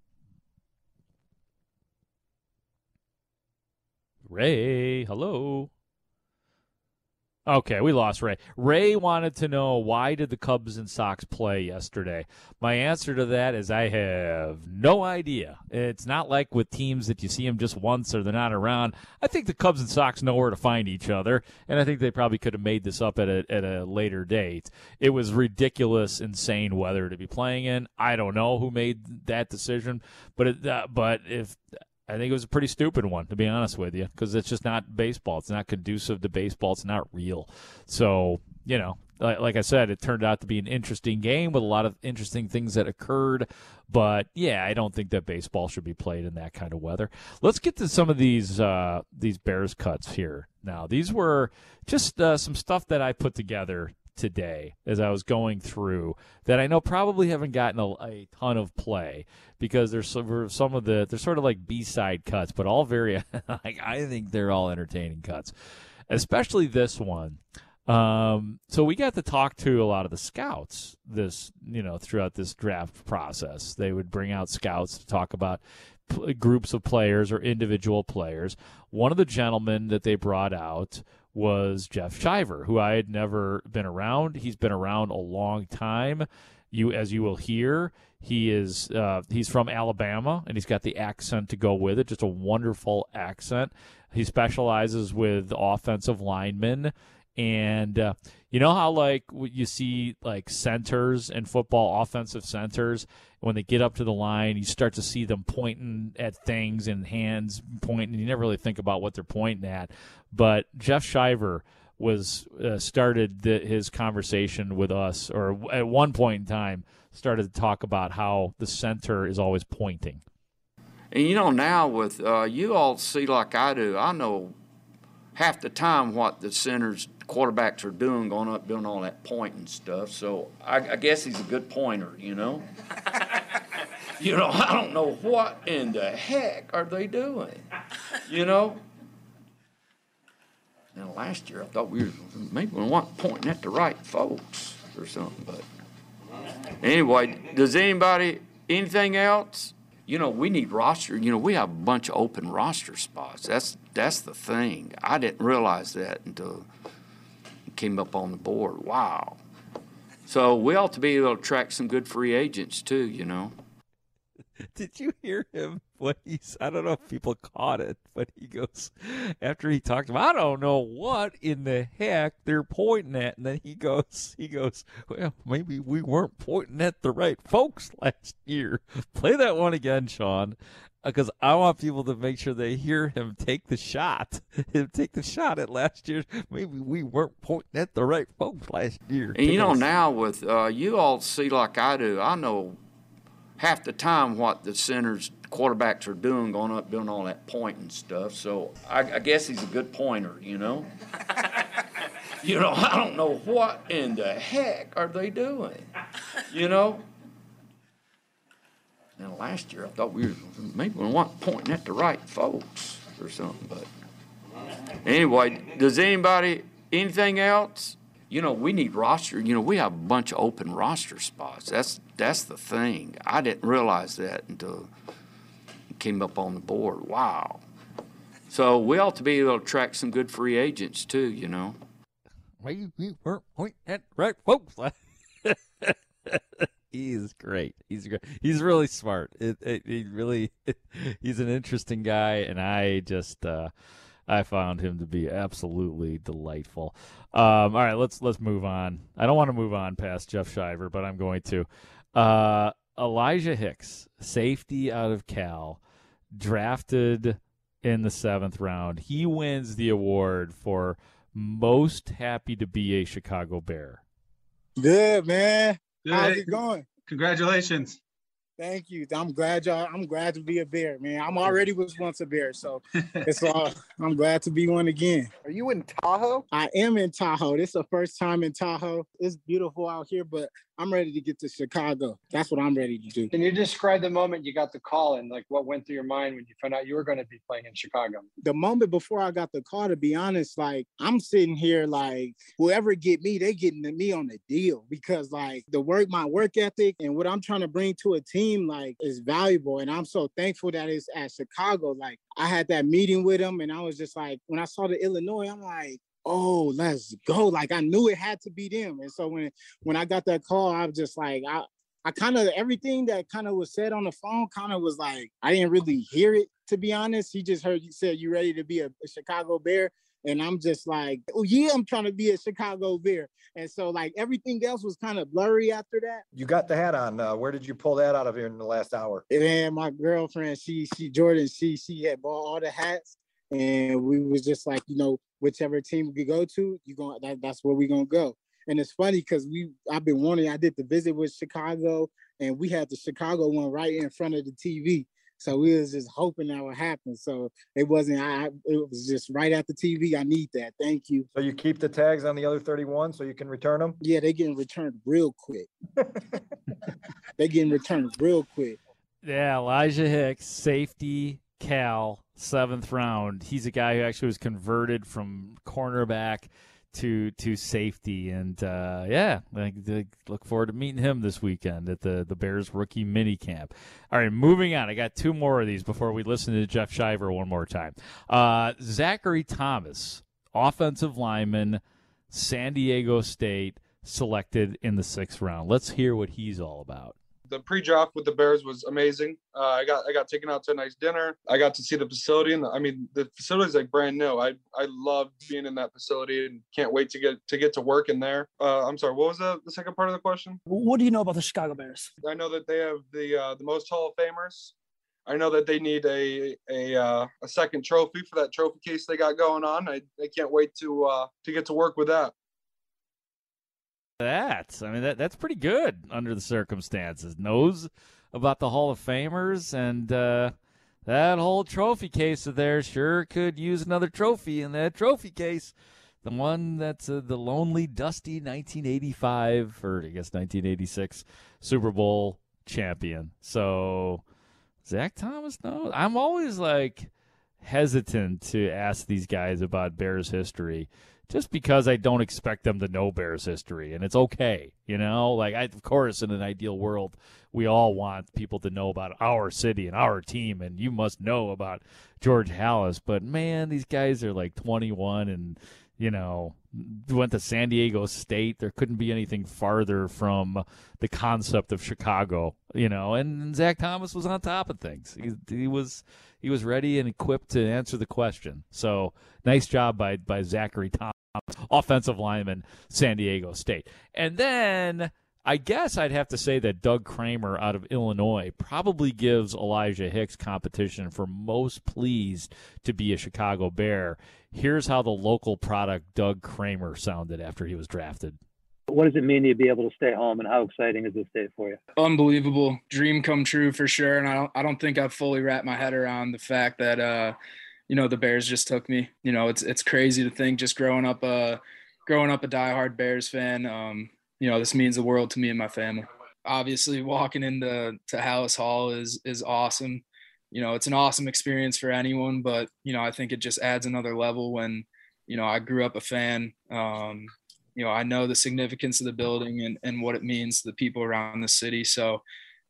Speaker 6: Ray, hello. Okay, we lost Ray. Ray wanted to know, why did the Cubs and Sox play yesterday? My answer to that is I have no idea. It's not like with teams that you see them just once or they're not around. I think the Cubs and Sox know where to find each other, and I think they probably could have made this up at a, at a later date. It was ridiculous, insane weather to be playing in. I don't know who made that decision, but it, uh, but if I think it was a pretty stupid one, to be honest with you, because it's just not baseball. It's not conducive to baseball. It's not real. So, you know, like, like I said, it turned out to be an interesting game with a lot of interesting things that occurred. But, yeah, I don't think that baseball should be played in that kind of weather. Let's get to some of these uh, these Bears cuts here now. These were just uh, some stuff that I put together today as I was going through that I know probably haven't gotten a, a ton of play because there's some, some of the they're sort of like B-side cuts, but all very like, I think they're all entertaining cuts, especially this one. Um, so we got to talk to a lot of the scouts this you know throughout this draft process. They would bring out scouts to talk about p- groups of players or individual players. One of the gentlemen that they brought out was Jeff Shiver, who I had never been around. He's been around a long time. You, as you will hear, he is uh, he's from Alabama, and he's got the accent to go with it, just a wonderful accent. He specializes with offensive linemen. And uh, you know how, like, you see, like, centers in football, offensive centers, when they get up to the line, you start to see them pointing at things and hands pointing. You never really think about what they're pointing at. But Jeff Shiver was uh, started the, his conversation with us, or at one point in time, started to talk about how the center is always pointing.
Speaker 14: And, you know, now with uh, you all see like I do, I know half the time what the centers quarterbacks are doing, going up doing all that pointing stuff. So I, I guess he's a good pointer, you know. You know, I don't know what in the heck are they doing, you know. Now last year I thought we were maybe we weren't pointing at the right folks or something, but anyway, does anybody anything else? You know, we need roster. You know, we have a bunch of open roster spots. That's that's the thing. I didn't realize that until it came up on the board. Wow. So we ought to be able to attract some good free agents too, you know.
Speaker 6: Did you hear him? What he's, I don't know if people caught it, but he goes, after he talked about, I don't know what in the heck they're pointing at. And then he goes, he goes, well, maybe we weren't pointing at the right folks last year. Play that one again, Sean, because I want people to make sure they hear him take the shot. Him take the shot at last year. Maybe we weren't pointing at the right folks last year.
Speaker 14: And, you know, now with uh, you all see like I do, I know half the time what the centers, quarterbacks are doing, going up doing all that pointing stuff. So I, I guess he's a good pointer, you know. You know, I don't know what in the heck are they doing, you know. Now last year I thought we were maybe we weren't pointing at the right folks or something, but anyway, does anybody anything else? You know, we need roster. You know, we have a bunch of open roster spots. That's that's the thing. I didn't realize that until it came up on the board. Wow. So we ought to be able to attract some good free agents too, you know.
Speaker 6: We, we weren't pointing at right folks. He's great. He's great. He's really smart. It, it, he really, it, he's an interesting guy, and I just, uh, I found him to be absolutely delightful. Um, all right, let's let's move on. I don't want to move on past Jeff Shiver, but I'm going to. Uh, Elijah Hicks, safety out of Cal, drafted in the seventh round. He wins the award for most happy to be a Chicago Bear.
Speaker 15: Good, man.
Speaker 16: Good.
Speaker 15: How's it going?
Speaker 16: Congratulations.
Speaker 15: Thank you. I'm glad y'all. I'm glad to be a Bear, man. I'm already was once a Bear, so it's all. I'm glad to be one again.
Speaker 17: Are you in Tahoe?
Speaker 15: I am in Tahoe. This is the first time in Tahoe. It's beautiful out here, but I'm ready to get to Chicago. That's what I'm ready to do.
Speaker 17: Can you describe the moment you got the call and like what went through your mind when you found out you were going to be playing in Chicago?
Speaker 15: The moment before I got the call, to be honest, like I'm sitting here like whoever get me, they getting to me on the deal because like the work, my work ethic and what I'm trying to bring to a team like is valuable. And I'm so thankful that it's at Chicago. Like I had that meeting with him and I was just like, when I saw the Illinois, I'm like, oh, let's go. Like I knew it had to be them. And so when when I got that call, I was just like, I I kind of, everything that kind of was said on the phone kind of was like, I didn't really hear it, to be honest. He just heard you said, you ready to be a, a Chicago Bear? And I'm just like, oh yeah, I'm trying to be a Chicago Bear. And so like everything else was kind of blurry after that.
Speaker 18: You got the hat on. Uh, where did you pull that out of here in the last hour?
Speaker 15: And my girlfriend, she, she, Jordan, she, she had bought all the hats. And we was just like, you know, whichever team we go to, you going that, that's where we're gonna go. And it's funny because we I've been wanting, I did the visit with Chicago and we had the Chicago one right in front of the T V. So we was just hoping that would happen. So it wasn't, I it was just right at the T V. I need that. Thank you.
Speaker 18: So you keep the tags on the other thirty-one so you can return them?
Speaker 15: Yeah, they getting returned real quick. They getting returned real quick.
Speaker 6: Yeah, Elijah Hicks, safety, Cal, seventh round. He's a guy who actually was converted from cornerback to to safety, and uh, yeah, I, I look forward to meeting him this weekend at the the Bears rookie mini camp. All right, moving on. I got two more of these before we listen to Jeff Shiver one more time. Uh, Zachary Thomas, offensive lineman, San Diego State, selected in the sixth round. Let's hear what he's all about.
Speaker 19: The pre-draft with the Bears was amazing. Uh, I got I got taken out to a nice dinner. I got to see the facility, and the, I mean the facility is like brand new. I I loved being in that facility and can't wait to get to get to work in there. Uh, I'm sorry, what was the, the second part of the question?
Speaker 20: What do you know about the Chicago Bears?
Speaker 19: I know that they have the uh, the most Hall of Famers. I know that they need a a uh, a second trophy for that trophy case they got going on. I I can't wait to uh, to get to work with that.
Speaker 6: That I mean that that's pretty good under the circumstances. Knows about the Hall of Famers, and uh, that whole trophy case of theirs sure could use another trophy in that trophy case. The one that's uh, the lonely, dusty nineteen eighty-five or I guess nineteen eighty-six Super Bowl champion. So Zach Thomas, no, I'm always like hesitant to ask these guys about Bears history. Just because I don't expect them to know Bears history, and it's okay, you know. Like, I, of course, in an ideal world, we all want people to know about our city and our team, and you must know about George Halas. But man, these guys are like twenty-one, and you know, went to San Diego State. There couldn't be anything farther from the concept of Chicago, you know. And Zach Thomas was on top of things. He, he was he was ready and equipped to answer the question. So nice job by by Zachary Thomas, offensive lineman, San Diego State. And then I guess I'd have to say that Doug Kramer out of Illinois probably gives Elijah Hicks competition for most pleased to be a Chicago Bear. Here's how the local product Doug Kramer sounded after he was drafted.
Speaker 21: What does it mean to be able to stay home, and how exciting is this day for you?
Speaker 22: Unbelievable. Dream come true for sure. And I don't, I don't think I've fully wrapped my head around the fact that, uh, you know, the Bears just took me. You know, it's it's crazy to think just growing up a, growing up a diehard Bears fan, um, you know, this means the world to me and my family. Obviously, walking into to Halas Hall is is awesome. You know, it's an awesome experience for anyone, but, you know, I think it just adds another level when, you know, I grew up a fan. Um, you know, I know the significance of the building and, and what it means to the people around the city. So,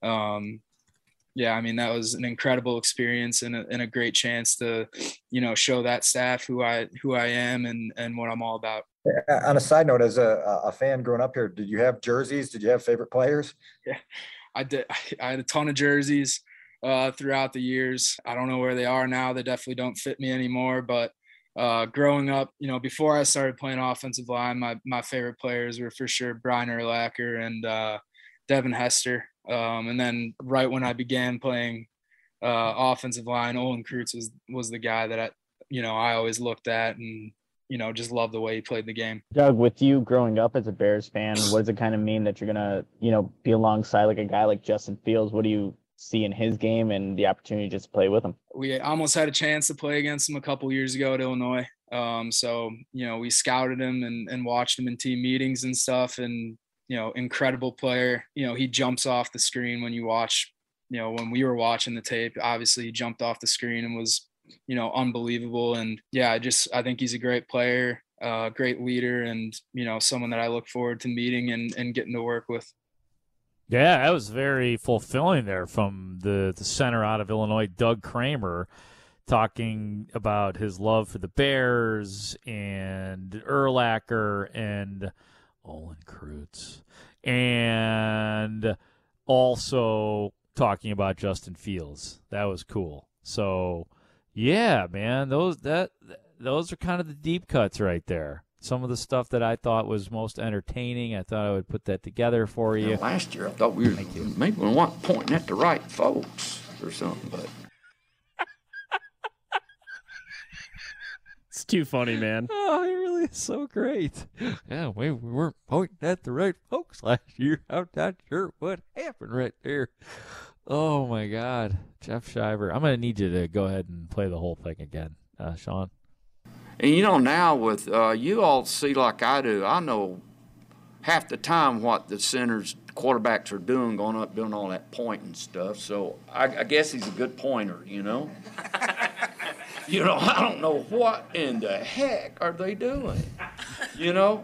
Speaker 22: um, yeah, I mean, that was an incredible experience and a, and a great chance to, you know, show that staff who I who I am and, and what I'm all about.
Speaker 18: On a side note, as a, a fan growing up here, did you have jerseys? Did you have favorite players?
Speaker 22: Yeah, I did. I had a ton of jerseys uh, throughout the years. I don't know where they are now. They definitely don't fit me anymore. But uh, growing up, you know, before I started playing offensive line, my my favorite players were for sure Brian Urlacher and uh, Devin Hester. Um, and then right when I began playing uh, offensive line. Olin Kreutz was was the guy that I, you know, I always looked at and, you know, just loved the way he played the game.
Speaker 1: Doug, with you growing up as a Bears fan, what does it kind of mean that you're gonna, you know, be alongside like a guy like Justin Fields? What do you see in his game and the opportunity just to play with him?
Speaker 22: We almost had a chance to play against him a couple years ago at Illinois. Um, so, you know, we scouted him and, and watched him in team meetings and stuff. And, you know, incredible player. You know, he jumps off the screen when you watch, you know, when we were watching the tape, obviously he jumped off the screen and was, you know, unbelievable. And yeah, I just, I think he's a great player, uh, great leader, and, you know, someone that I look forward to meeting and, and getting to work with.
Speaker 6: Yeah, that was very fulfilling there from the, the center out of Illinois, Doug Kramer, talking about his love for the Bears and Urlacher and Olin Kreutz, and also talking about Justin Fields. That was cool. So, yeah, man, those that those are kind of the deep cuts right there. Some of the stuff that I thought was most entertaining. I thought I would put that together for you.
Speaker 14: Now, last year, I thought we were maybe we weren't pointing at the right folks or something, but
Speaker 7: it's too funny, man.
Speaker 6: Oh, it really is so great. Yeah, we, we weren't pointing at the right folks last year. I'm not sure what happened right there. Oh, my God. Jeff Shiver. I'm going to need you to go ahead and play the whole thing again, uh, Sean.
Speaker 14: And, you know, now with uh, you all see like I do, I know half the time what the centers, quarterbacks are doing, going up, doing all that pointing stuff. So I, I guess he's a good pointer, you know. You know, I don't know what in the heck are they doing, you know.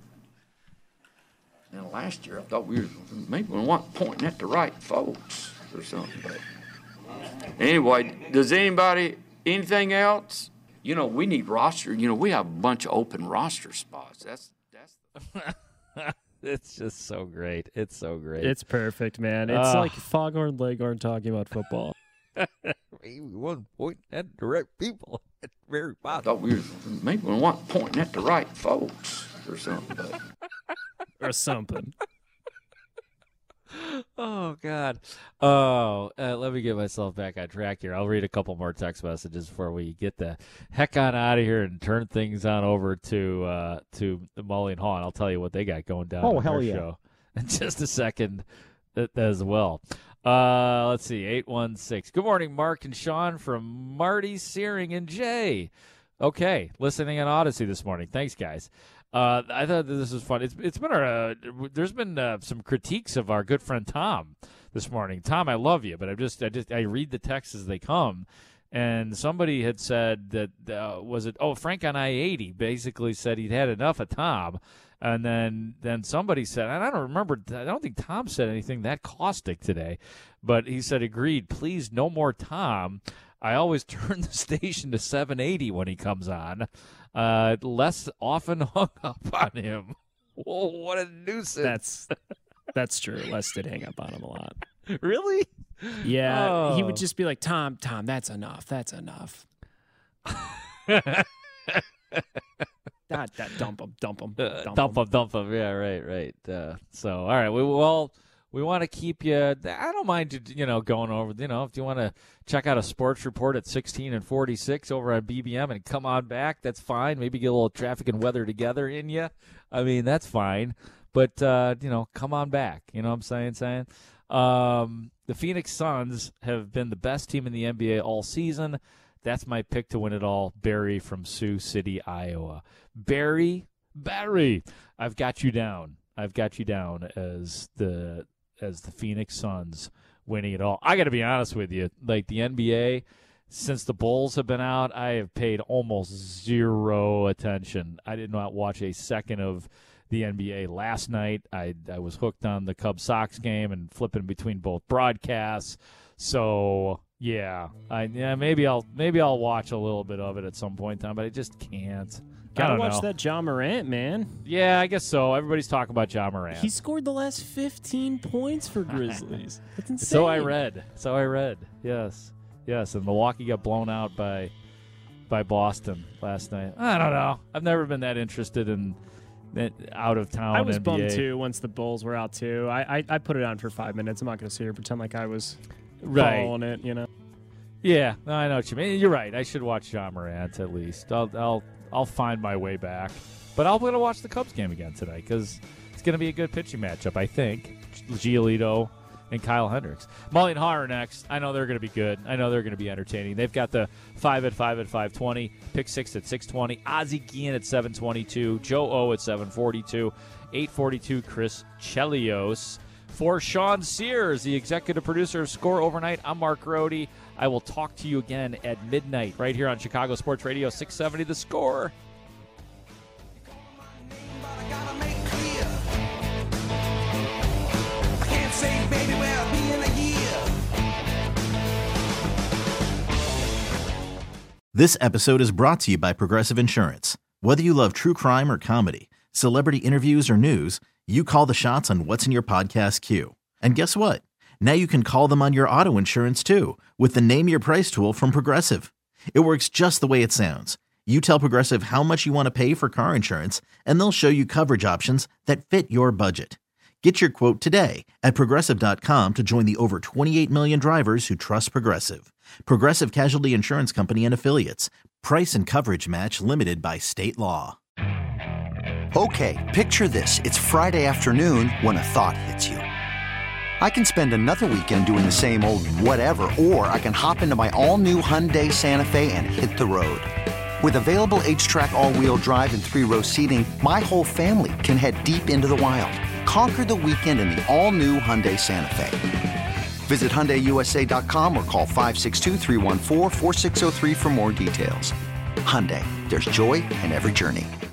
Speaker 14: Now, last year I thought we were maybe we weren't pointing at the right folks or something. But anyway, does anybody, anything else? You know, we need roster. You know, we have a bunch of open roster spots. That's that's.
Speaker 6: It's just so great. It's so great.
Speaker 7: It's perfect, man. It's
Speaker 6: Uh,
Speaker 7: like Foghorn Leghorn talking about football.
Speaker 6: Maybe we wasn't pointing at the right people at the very
Speaker 14: I
Speaker 6: bottom.
Speaker 14: thought we were maybe we weren't pointing at the right folks or something. But
Speaker 7: or something.
Speaker 6: Oh, God. Oh, uh, let me get myself back on track here. I'll read a couple more text messages before we get the heck on out of here and turn things on over to uh, to Mully and Haw, and I'll tell you what they got going down
Speaker 1: Oh,
Speaker 6: on
Speaker 1: hell
Speaker 6: their
Speaker 1: yeah.
Speaker 6: show in just a second uh, as well. Uh, let's see, eight one six. Good morning, Mark and Sean from Marty, Searing, and Jay. Okay, listening on Odyssey this morning. Thanks, guys. Uh, I thought that this was fun. It's it's been a, uh, there's been uh, some critiques of our good friend Tom this morning. Tom, I love you, but I just I just I read the texts as they come, and somebody had said that uh, was it oh Frank on I eighty basically said he'd had enough of Tom, and then then somebody said, and I don't remember, I don't think Tom said anything that caustic today, but he said agreed. Please, no more Tom. I always turn the station to seven eighty when he comes on. Uh, less often hung up on him. Whoa, what a nuisance.
Speaker 7: That's that's true. Les did hang up on him a lot.
Speaker 6: Really?
Speaker 7: Yeah,
Speaker 6: Oh.
Speaker 7: he would just be like, Tom, Tom, that's enough. That's enough. that, that dump him, dump him,
Speaker 6: Uh,
Speaker 7: dump,
Speaker 6: dump
Speaker 7: him.
Speaker 6: him, dump him. Yeah, right, right. Uh, so, all right. We well, we want to keep you. I don't mind you, you know, going over. You know, if you want to check out a sports report at sixteen and forty-six over on B B M and come on back, that's fine. Maybe get a little traffic and weather together in you. I mean, that's fine. But uh, you know, come on back. You know what I'm saying? Saying. Um, the Phoenix Suns have been the best team in the N B A all season. That's my pick to win it all. Barry from Sioux City, Iowa. Barry, Barry, I've got you down. I've got you down as the as the Phoenix Suns winning it all. I got to be honest with you. Like the N B A, since the Bulls have been out, I have paid almost zero attention. I did not watch a second of the N B A last night. I I was hooked on the Cubs Sox game and flipping between both broadcasts. So yeah, I yeah maybe I'll maybe I'll watch a little bit of it at some point in time, but I just can't. I
Speaker 7: Gotta
Speaker 6: don't
Speaker 7: watch
Speaker 6: know.
Speaker 7: that John Morant, man.
Speaker 6: Yeah, I guess so. Everybody's talking about John Morant.
Speaker 7: He scored the last fifteen points for Grizzlies. That's insane.
Speaker 6: So I read. So I read. Yes, yes. And Milwaukee got blown out by by Boston last night. I don't know. I've never been that interested in out of town.
Speaker 7: I was
Speaker 6: N B A.
Speaker 7: bummed too once the Bulls were out too. I, I I put it on for five minutes. I'm not going to sit here and pretend like I was
Speaker 6: Right.
Speaker 7: following it. You know.
Speaker 6: Yeah, no, I know what you mean. You're right. I should watch John Morant at least. I'll I'll I'll find my way back. But I'm going to watch the Cubs game again tonight because it's going to be a good pitching matchup, I think. Giolito and Kyle Hendricks. Mully and Haw are next. I know they're going to be good. I know they're going to be entertaining. They've got the five at five at five twenty, Pick six at six twenty, Ozzie Guillen at seven twenty-two, Joe O at seven forty-two, eight forty-two, Chris Chelios. For Sean Sears, the executive producer of Score Overnight, I'm Mark Grody. I will talk to you again at midnight right here on Chicago Sports Radio six seventy The Score.
Speaker 3: This episode is brought to you by Progressive Insurance. Whether you love true crime or comedy, celebrity interviews or news, you call the shots on what's in your podcast queue. And guess what? Now you can call them on your auto insurance too with the Name Your Price tool from Progressive. It works just the way it sounds. You tell Progressive how much you want to pay for car insurance, and they'll show you coverage options that fit your budget. Get your quote today at Progressive dot com to join the over twenty-eight million drivers who trust Progressive. Progressive Casualty Insurance Company and Affiliates. Price and coverage match limited by state law.
Speaker 2: Okay, picture this. It's Friday afternoon when a thought hits you. I can spend another weekend doing the same old whatever, or I can hop into my all-new Hyundai Santa Fe and hit the road. With available H-Track all-wheel drive and three-row seating, my whole family can head deep into the wild. Conquer the weekend in the all-new Hyundai Santa Fe. Visit Hyundai U S A dot com or call five six two, three one four, four six zero three for more details. Hyundai, there's joy in every journey.